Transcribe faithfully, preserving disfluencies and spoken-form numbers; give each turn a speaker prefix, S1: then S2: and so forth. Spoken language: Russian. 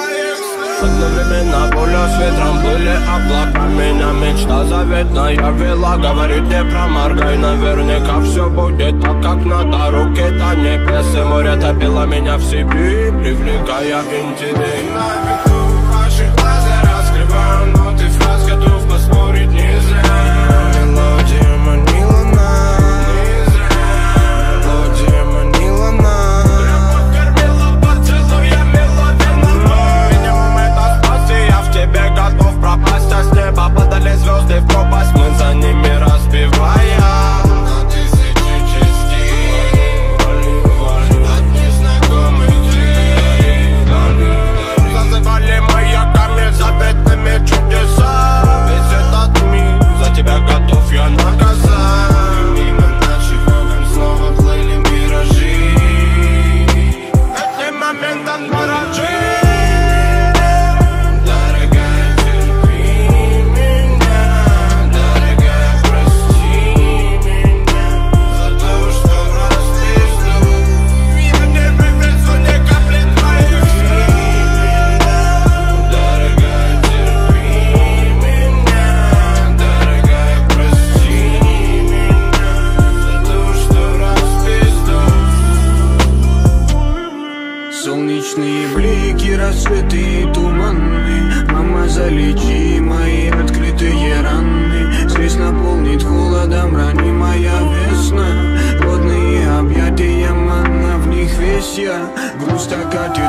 S1: Одновременно пуля с ветром плыли облака. Меня мечта заветная вела, говорит не проморгай. Наверняка все будет так, как надо. Руки до небес и море топило меня в себе, привлекая интерес. На виду ваших глаз я раскрываю ноты фраз, готов поспорить не зря. Мелодия манила нас, не зря. Мелодия манила нас. Любовь кормила поцелуями ловила. Минимум это спас, и я в тебе готов пропасть. А с неба падали звезды в пропасть, мы за ними разбивая на тысячи частей от незнакомых дверей. Зазывали маяками заветными чудеса. Весь этот мир за тебя готов я наказать. Мимо наших окон снова плыли миражи. Эти моменты отморажи.
S2: Солнечные блики, рассветы и туманы. Мама, залечи мои открытые раны. Здесь наполнит холодом ранимая весна. Водные объятия, манна, в них весь я. Грусть окатит